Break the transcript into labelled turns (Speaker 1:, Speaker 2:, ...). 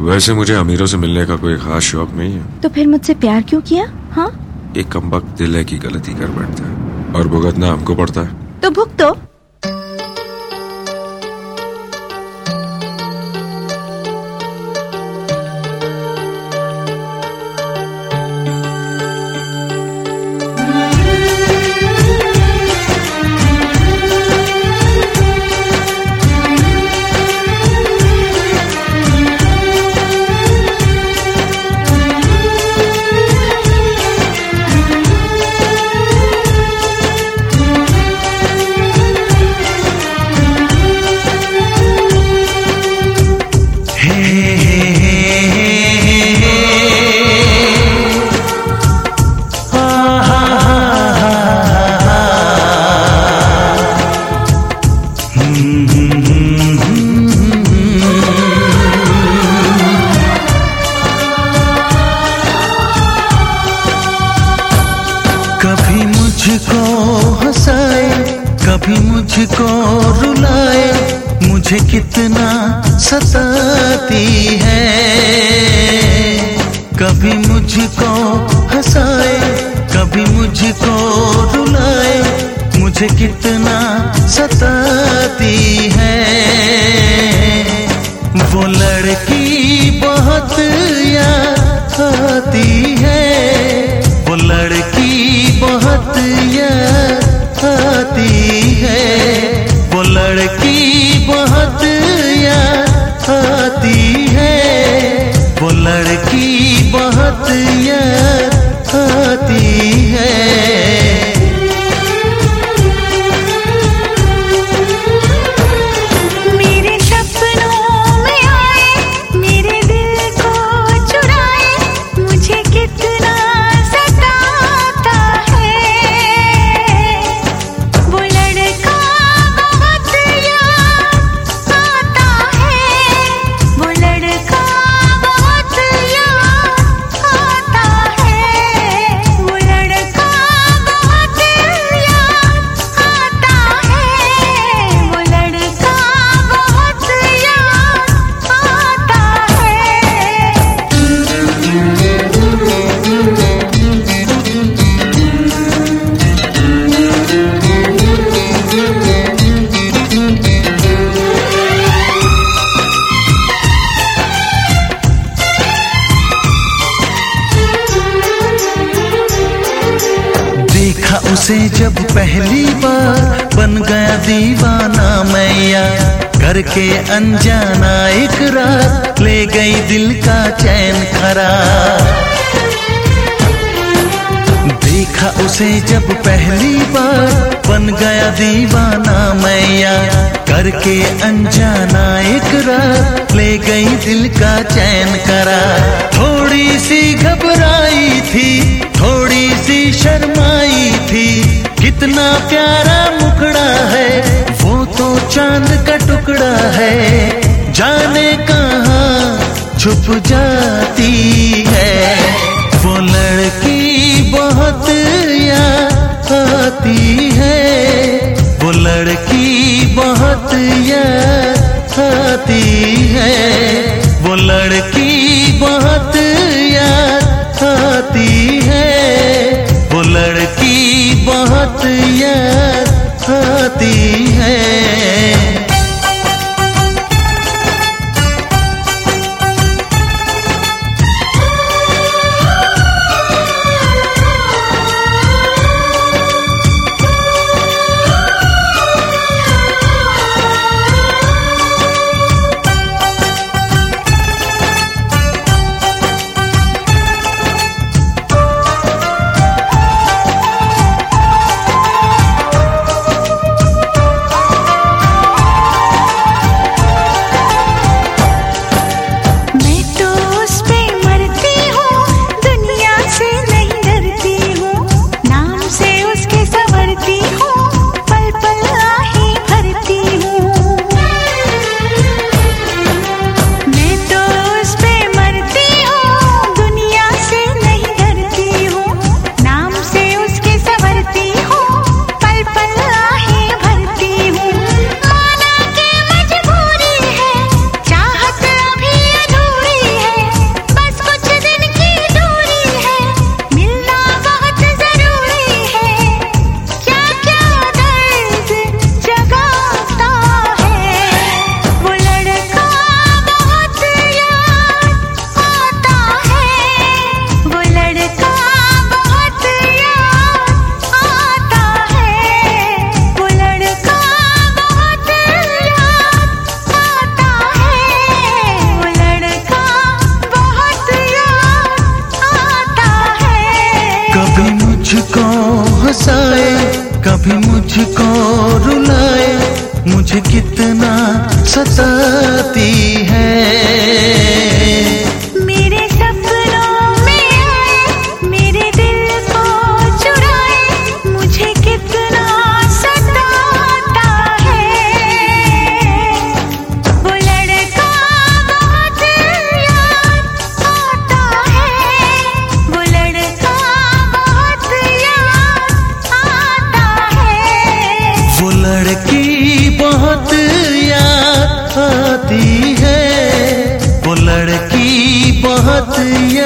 Speaker 1: वैसे मुझे अमीरों से मिलने का कोई खास शौक नहीं है।
Speaker 2: तो फिर मुझसे प्यार क्यों किया? हाँ,
Speaker 1: एक कमबख्त दिल है की गलती कर बैठता है और भुगतना हमको पड़ता है।
Speaker 2: तो भुगतो।
Speaker 3: कभी मुझको हंसाए, कभी मुझको रुलाए, मुझे कितना सताती है। कभी मुझको हंसाए, कभी मुझको रुलाए, मुझे कितना सताती है। वो लड़की बहुत याद आती है, वो लड़की बहुत याद आती है, वो लड़की बहुत याद आती है, वो लड़की बहुत याद आती है। देखा उसे जब पहली बार, बन गया दीवाना मैया, करके अनजाना इकरार, ले गई दिल का चैन करार। देखा उसे जब पहली बार, बन गया दीवाना मैया, करके अनजाना इकरार, ले गई दिल का चैन करार। थोड़ी सी घबराई थी, थोड़ी सी शर्माई थी, कितना प्यारा मुखड़ा है, वो तो चांद का टुकड़ा है, जाने कहाँ छुप जाती है। वो लड़की बहुत याद आती है, वो लड़की बहुत याद आती है, वो लड़की बहुत याद आती है, वो लड़की बहुत याद आती है। मुझे कितना सताती है।
Speaker 4: मेरे सपनों में आए, मेरे दिल को चुराए, मुझे कितना सताता है। वो लड़का बहुत याद आता है, वो लड़का बहुत याद आता है।
Speaker 3: वो लड़की बहुत याद आती है, वो लड़की बहुत याद